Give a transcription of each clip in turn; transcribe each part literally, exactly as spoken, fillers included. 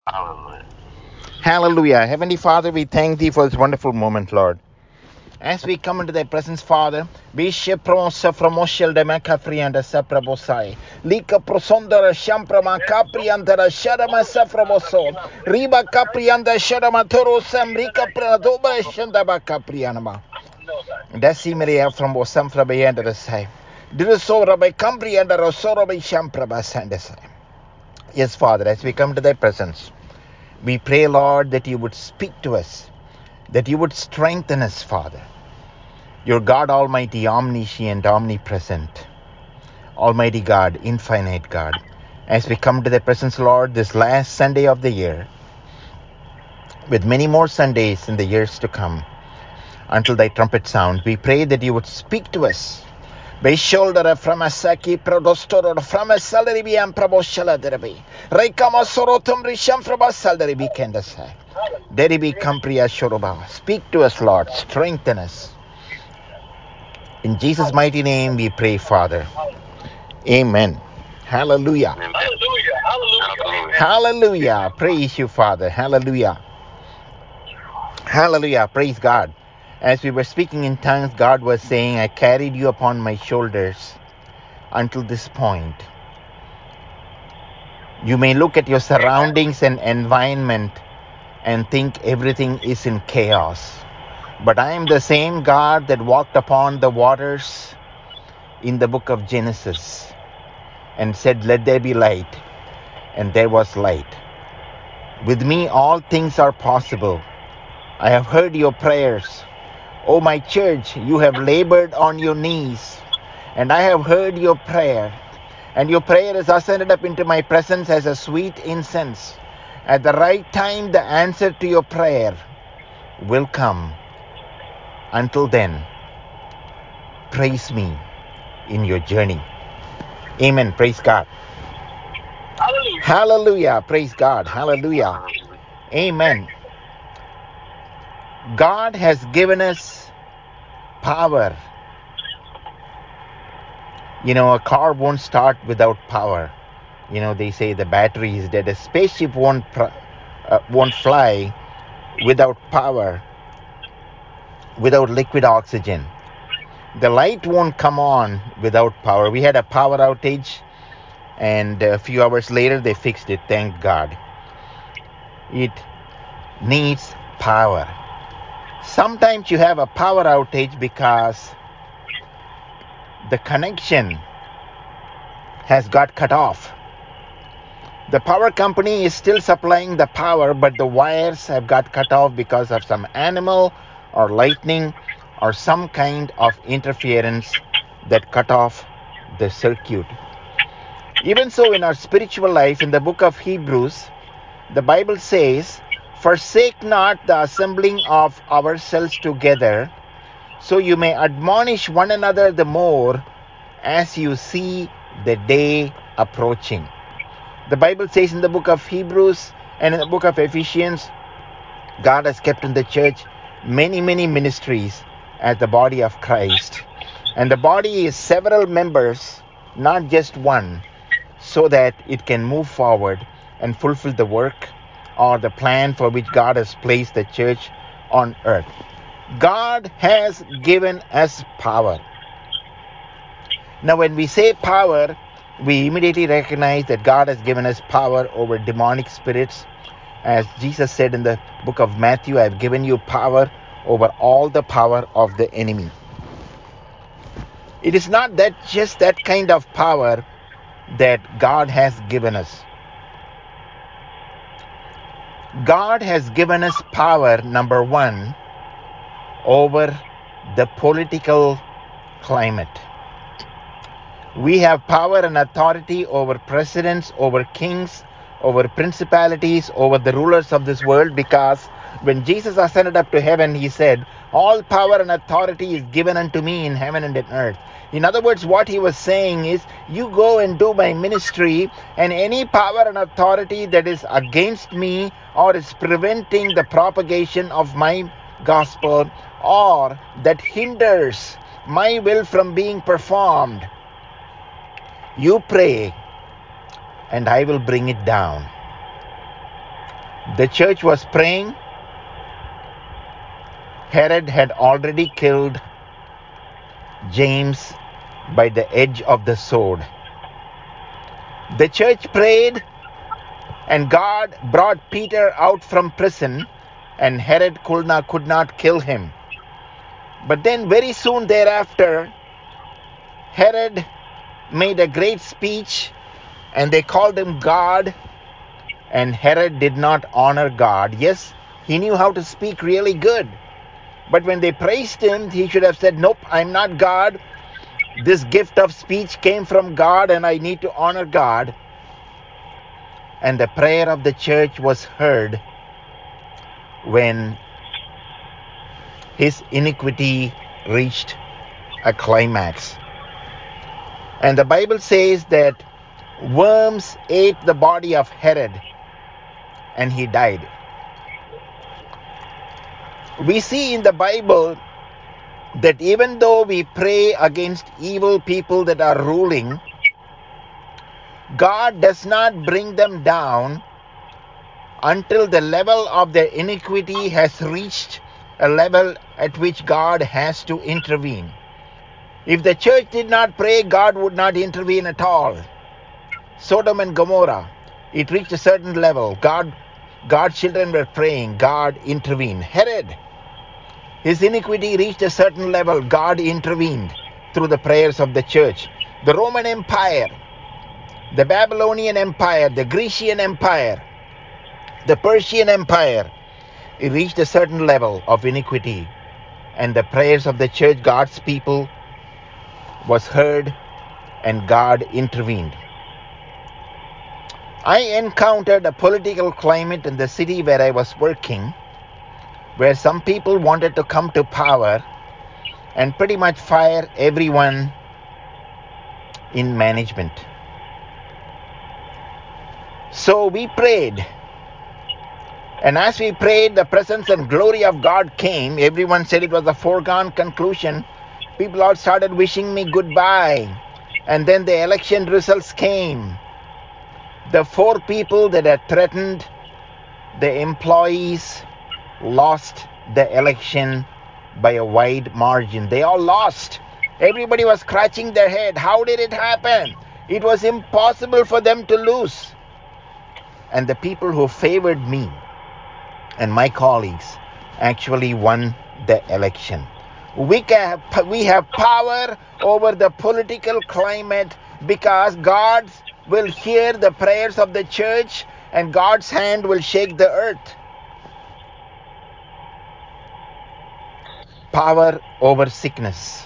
Hallelujah. Hallelujah. Heavenly Father, we thank thee for this wonderful moment, Lord. As we come into thy presence, Father, we sheprosa fromoshel de macafrianda saprabosai. Lika prosondara shamprama capriandara shadama safraboso. Riba caprianda shadama toro sam rika pradoba shandaba caprianama. Decimeria from Bosam frabayanda the sai. Dirusora by cambrianda rosora by shampraba sandesai. Yes, Father, as we come to thy presence, we pray, Lord, that you would speak to us, that you would strengthen us, Father. You're God Almighty, omniscient, omnipresent, Almighty God, infinite God. As we come to the presence, Lord, this last Sunday of the year, with many more Sundays in the years to come, until thy trumpet sound, we pray that you would speak to us. Be shoulder from a saki prodostoro from a salary be and proboshala derby. Rekama sorotum risham from a salary be kendasa. Deribi Kampria Shoroba. Speak to us, Lord. Strengthen us. In Jesus' mighty name we pray, Father. Amen. Hallelujah. Amen. Hallelujah. Hallelujah. Praise you, Father. Hallelujah. Hallelujah. Praise God. As we were speaking in tongues, God was saying, I carried you upon my shoulders until this point. You may look at your surroundings and environment and think everything is in chaos. But I am the same God that walked upon the waters in the book of Genesis and said, let there be light, and there was light. With me, all things are possible. I have heard your prayers. O my church, you have labored on your knees, and I have heard your prayer, and your prayer has ascended up into my presence as a sweet incense. At the right time, the answer to your prayer will come. Until then, praise me in your journey. Amen. Praise God. Hallelujah. Hallelujah. Praise God. Hallelujah. Hallelujah. Amen. God has given us power. You know, a car won't start without power. You know, they say the battery is dead. A spaceship won't pr- uh, won't fly without power, without liquid oxygen. The light won't come on without power. We had a power outage, and a few hours later they fixed it. Thank God. It needs power. Sometimes you have a power outage because the connection has got cut off. The power company is still supplying the power, but the wires have got cut off because of some animal or lightning or some kind of interference that cut off the circuit. Even so, in our spiritual life, in the book of Hebrews, the Bible says, forsake not the assembling of ourselves together, so you may admonish one another the more as you see the day approaching. The Bible says in the book of Hebrews and in the book of Ephesians, God has kept in the church many, many ministries as the body of Christ. And the body is several members, not just one, so that it can move forward and fulfill the work or the plan for which God has placed the church on earth. God has given us power. Now, when we say power, we immediately recognize that God has given us power over demonic spirits. As Jesus said in the book of Matthew, I have given you power over all the power of the enemy. It is not that just that kind of power that God has given us. God has given us power, number one, over the political climate. We have power and authority over presidents, over kings, over principalities, over the rulers of this world, because when Jesus ascended up to heaven, he said, all power and authority is given unto me in heaven and in earth. In other words, what he was saying is, you go and do my ministry, and any power and authority that is against me or is preventing the propagation of my gospel or that hinders my will from being performed, you pray, and I will bring it down. The church was praying. Herod had already killed James by the edge of the sword. The church prayed, and God brought Peter out from prison, and Herod could not, could not kill him. But then very soon thereafter, Herod made a great speech, and they called him God, and Herod did not honor God. Yes, he knew how to speak really good, but when they praised him, he should have said, nope, I'm not God. This gift of speech came from God, and I need to honor God. And the prayer of the church was heard when his iniquity reached a climax. And the Bible says that worms ate the body of Herod, and he died. We see in the Bible that even though we pray against evil people that are ruling, God does not bring them down until the level of their iniquity has reached a level at which God has to intervene. If the church did not pray, God would not intervene at all. Sodom and Gomorrah, it reached a certain level. God, God's children were praying. God intervened. Herod, his iniquity reached a certain level. God intervened through the prayers of the church. The Roman Empire, the Babylonian Empire, the Grecian Empire, the Persian Empire, it reached a certain level of iniquity, and the prayers of the church, God's people, was heard, and God intervened. I encountered a political climate in the city where I was working, where some people wanted to come to power and pretty much fire everyone in management. So we prayed. And as we prayed, the presence and glory of God came. Everyone said it was a foregone conclusion. People all started wishing me goodbye. And then the election results came. The four people that had threatened the employees lost the election by a wide margin. They all lost. Everybody was scratching their head. How did it happen? It was impossible for them to lose. And the people who favored me and my colleagues actually won the election. We can, we have power over the political climate because God will hear the prayers of the church, and God's hand will shake the earth. Power over sickness.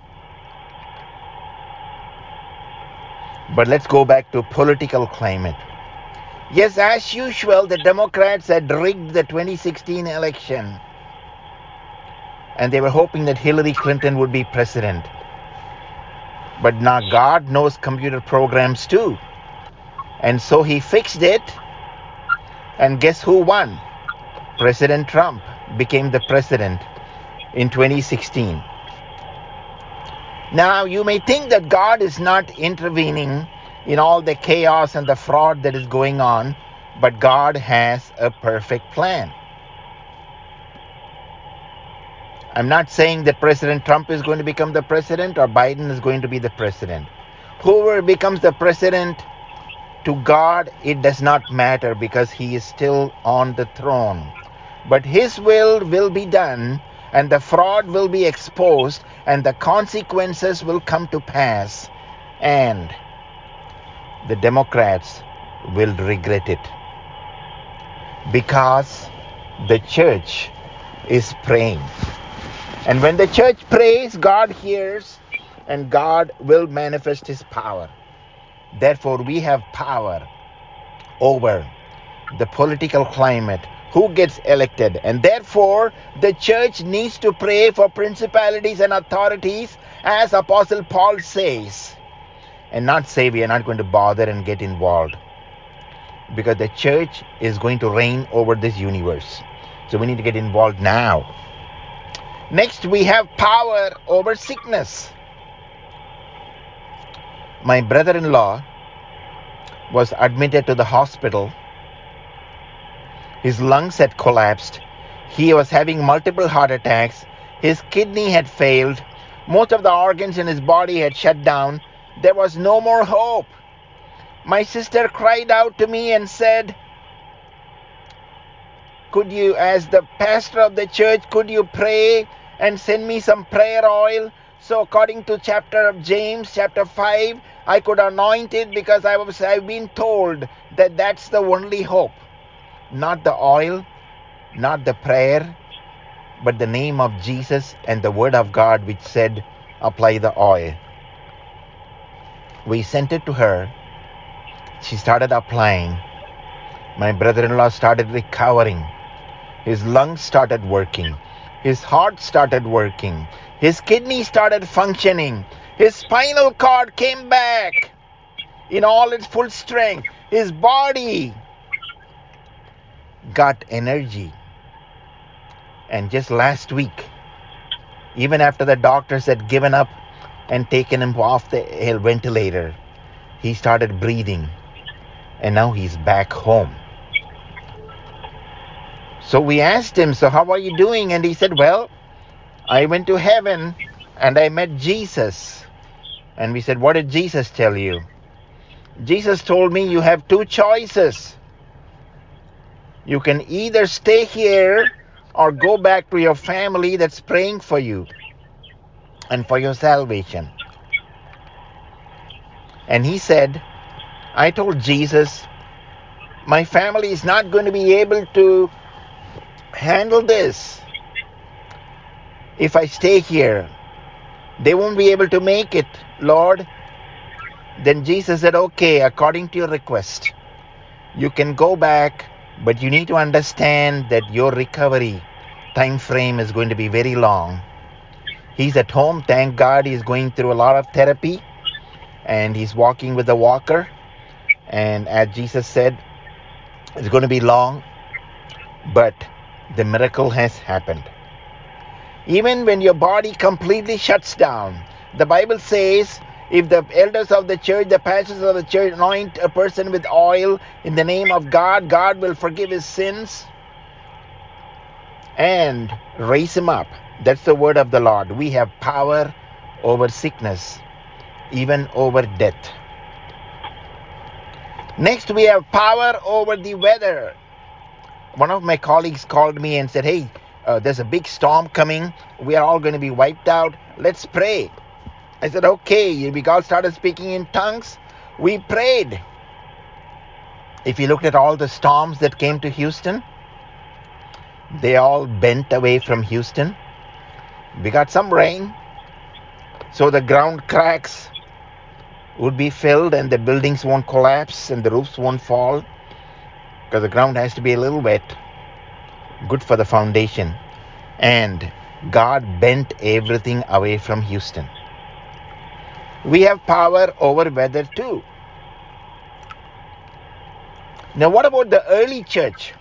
But let's go back to political climate. Yes, as usual, the Democrats had rigged the twenty sixteen election, and they were hoping that Hillary Clinton would be president. But now God knows computer programs too. And so he fixed it, and guess who won? President Trump became the president in twenty sixteen. Now, you may think that God is not intervening in all the chaos and the fraud that is going on, but God has a perfect plan. I'm not saying that President Trump is going to become the president or Biden is going to be the president. Whoever becomes the president, to God, it does not matter because he is still on the throne. But his will will be done, and the fraud will be exposed, and the consequences will come to pass, and the Democrats will regret it because the church is praying. And when the church prays, God hears, and God will manifest his power. Therefore, we have power over the political climate, who gets elected. And therefore, the church needs to pray for principalities and authorities, as Apostle Paul says, and not say we are not going to bother and get involved, because the church is going to reign over this universe. So we need to get involved now. Next, we have power over sickness. My brother-in-law was admitted to the hospital His lungs had collapsed. He was having multiple heart attacks. His kidney had failed. Most of the organs in his body had shut down. There was no more hope. My sister cried out to me and said, could you, as the pastor of the church, could you pray and send me some prayer oil? So according to chapter of James, chapter five, I could anoint it because I was, I've been told that that's the only hope. Not the oil, not the prayer, but the name of Jesus and the word of God which said, apply the oil. We sent it to her. She started applying. My brother-in-law started recovering. His lungs started working. His heart started working. His kidney started functioning. His spinal cord came back in all its full strength. His body got energy. And just last week, even after the doctors had given up and taken him off the ventilator, he started breathing. And now he's back home. So we asked him, so how are you doing? And he said, well, I went to heaven and I met Jesus. And we said, what did Jesus tell you? Jesus told me you have two choices. You can either stay here or go back to your family that's praying for you and for your salvation. And he said, I told Jesus, my family is not going to be able to handle this if I stay here. They won't be able to make it, Lord. Then Jesus said, okay, according to your request, you can go back, but you need to understand that your recovery time frame is going to be very long. He's at home. Thank God he's going through a lot of therapy and he's walking with a walker. And as Jesus said, it's going to be long, but the miracle has happened. Even when your body completely shuts down, the Bible says, if the elders of the church, the pastors of the church anoint a person with oil in the name of God, God will forgive his sins and raise him up. That's the word of the Lord. We have power over sickness, even over death. Next, we have power over the weather. One of my colleagues called me and said, hey, uh, there's a big storm coming. We are all going to be wiped out. Let's pray. I said, okay. We all started speaking in tongues. We prayed. If you looked at all the storms that came to Houston, they all bent away from Houston. We got some rain, so the ground cracks would be filled and the buildings won't collapse and the roofs won't fall because the ground has to be a little wet. Good for the foundation. And God bent everything away from Houston. We have power over weather too. Now, what about the early church?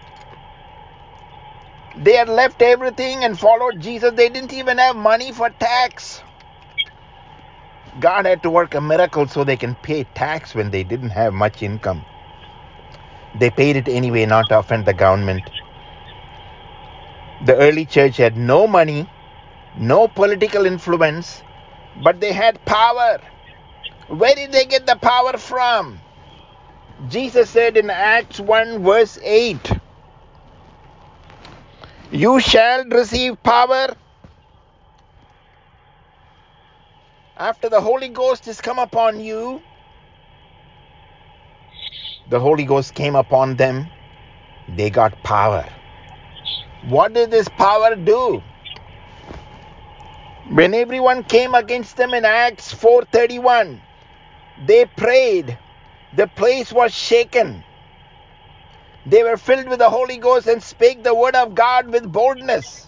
They had left everything and followed Jesus. They didn't even have money for tax. God had to work a miracle so they can pay tax when they didn't have much income. They paid it anyway, not to offend the government. The early church had no money, no political influence, but they had power. Where did they get the power from? Jesus said in Acts one verse eight, you shall receive power after the Holy Ghost is come upon you. The Holy Ghost came upon them. They got power. What did this power do? When everyone came against them in Acts four thirty-one, they prayed. The place was shaken. They were filled with the Holy Ghost and spake the word of God with boldness.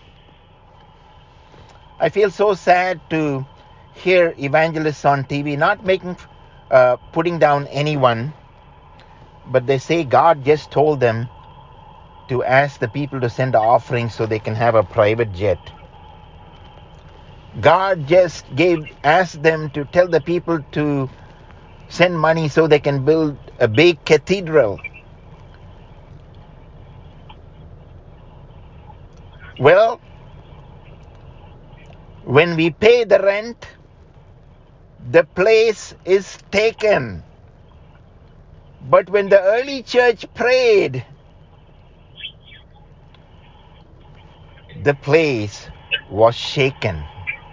I feel so sad to hear evangelists on T V not making, uh, putting down anyone, but they say God just told them to ask the people to send offerings so they can have a private jet. God just gave asked them to tell the people to send money so they can build a big cathedral. Well, when we pay the rent, the place is taken. But when the early church prayed, the place was shaken.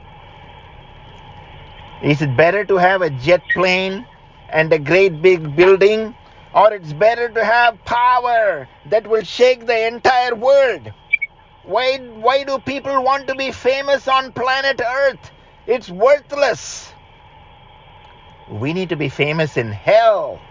Is it better to have a jet plane and a great big building, or it's better to have power that will shake the entire world? Why, why do people want to be famous on planet Earth? It's worthless. We need to be famous in hell.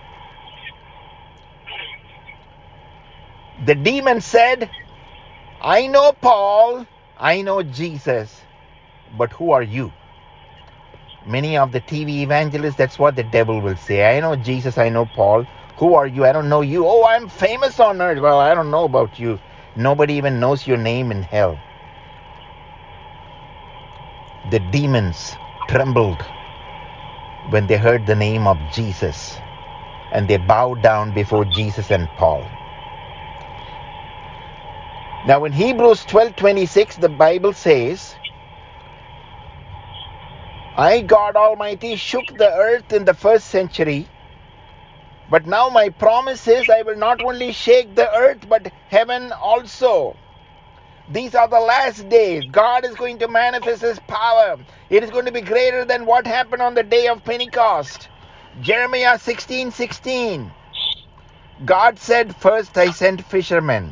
The demon said, I know Paul, I know Jesus, but who are you? Many of the T V evangelists, that's what the devil will say. I know Jesus, I know Paul. Who are you? I don't know you. Oh, I'm famous on earth. Well, I don't know about you. Nobody even knows your name in hell. The demons trembled when they heard the name of Jesus, and they bowed down before Jesus and Paul. Now in Hebrews twelve twenty-six, the Bible says, I, God Almighty, shook the earth in the first century, but now my promise is I will not only shake the earth, but heaven also. These are the last days. God is going to manifest His power. It is going to be greater than what happened on the day of Pentecost. Jeremiah sixteen sixteen. God said, first I sent fishermen,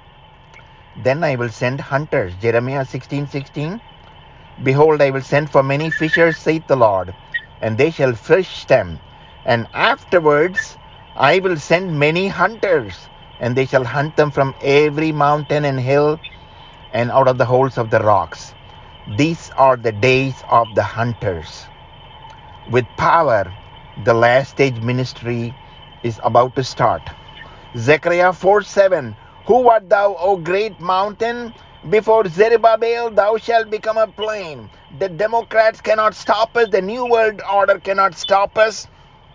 then I will send hunters. Jeremiah sixteen sixteen. Behold, I will send for many fishers, saith the Lord, and they shall fish them. And afterwards I will send many hunters, and they shall hunt them from every mountain and hill, and out of the holes of the rocks. These are the days of the hunters. With power, the last stage ministry is about to start. Zechariah four seven. Who art thou, O great mountain? Before Zerubbabel thou shalt become a plain. The Democrats cannot stop us. The New World Order cannot stop us.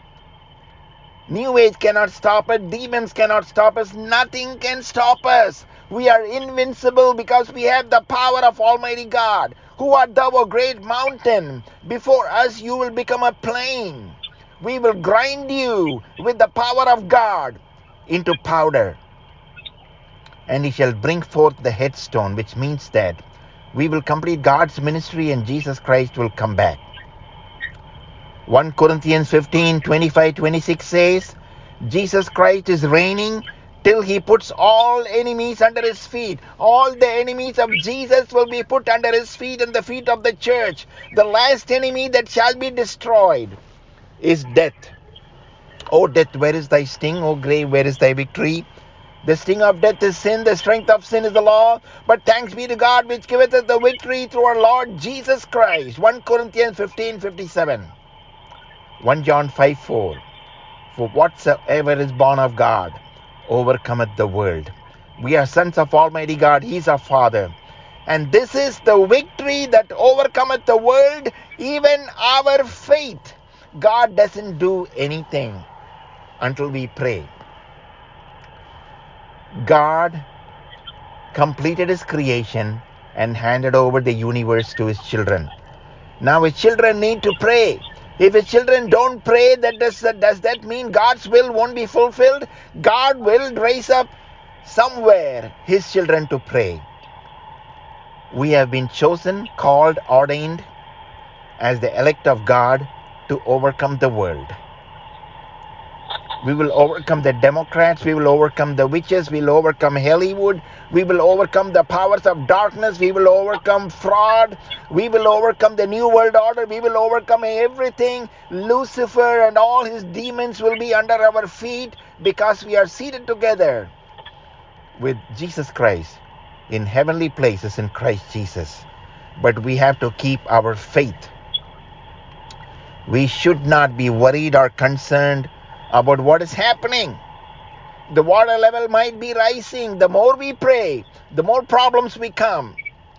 New Age cannot stop us. Demons cannot stop us. Nothing can stop us. We are invincible because we have the power of Almighty God. Who art thou, O great mountain? Before us you will become a plain. We will grind you with the power of God into powder. And He shall bring forth the headstone, which means that we will complete God's ministry and Jesus Christ will come back. First Corinthians fifteen twenty-five twenty-six says, Jesus Christ is reigning till He puts all enemies under His feet. All the enemies of Jesus will be put under His feet and the feet of the church. The last enemy that shall be destroyed is death. O death, where is thy sting? O grave, where is thy victory? The sting of death is sin, the strength of sin is the law. But thanks be to God which giveth us the victory through our Lord Jesus Christ. First Corinthians fifteen fifty-seven. First John five four. For whatsoever is born of God overcometh the world. We are sons of Almighty God. He is our Father. And this is the victory that overcometh the world, even our faith. God doesn't do anything until we pray. God completed His creation and handed over the universe to His children. Now His children need to pray. If His children don't pray, that does, that, does that mean God's will won't be fulfilled? God will raise up somewhere His children to pray. We have been chosen, called, ordained as the elect of God to overcome the world. We will overcome the Democrats. We will overcome the witches. We will overcome Hollywood. We will overcome the powers of darkness. We will overcome fraud. We will overcome the New World Order. We will overcome everything. Lucifer and all his demons will be under our feet because we are seated together with Jesus Christ in heavenly places in Christ Jesus. But we have to keep our faith. We should not be worried or concerned about what is happening. The water level might be rising. The more we pray, the more problems we come.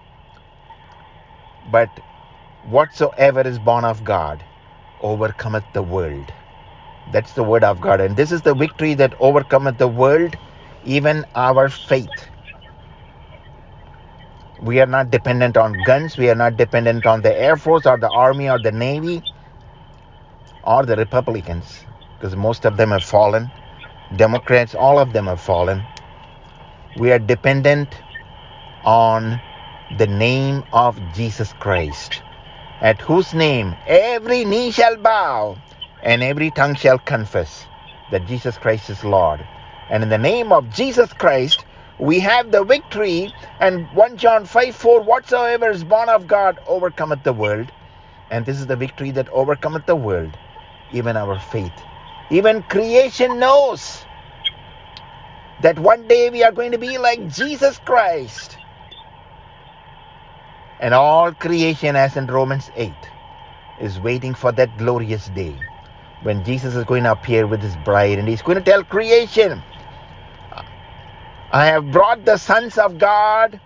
But whatsoever is born of God overcometh the world. That's the word of God. And this is the victory that overcometh the world, even our faith. We are not dependent on guns. We are not dependent on the Air Force or the Army or the Navy or the Republicans, because most of them have fallen. Democrats, all of them have fallen. We are dependent on the name of Jesus Christ, at whose name every knee shall bow and every tongue shall confess that Jesus Christ is Lord. And in the name of Jesus Christ, we have the victory. And First John five four, whatsoever is born of God overcometh the world. And this is the victory that overcometh the world, even our faith. Even creation knows that one day we are going to be like Jesus Christ. And all creation, as in Romans eight, is waiting for that glorious day when Jesus is going to appear with his bride, and he's going to tell creation, I have brought the sons of God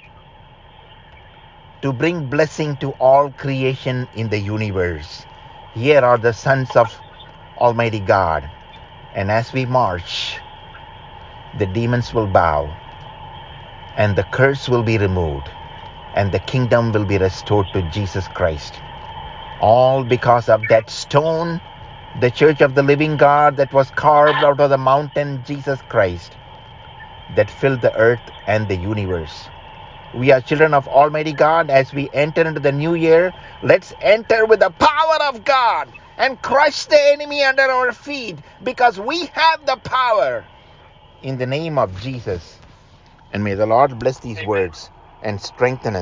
to bring blessing to all creation in the universe. Here are the sons of Almighty God. And as we march, the demons will bow, and the curse will be removed, and the kingdom will be restored to Jesus Christ. All because of that stone, the church of the living God that was carved out of the mountain, Jesus Christ, that filled the earth and the universe. We are children of Almighty God. As we enter into the new year, let's enter with the power of God and crush the enemy under our feet, because we have the power in the name of Jesus. And may the Lord bless these Amen. words and strengthen us.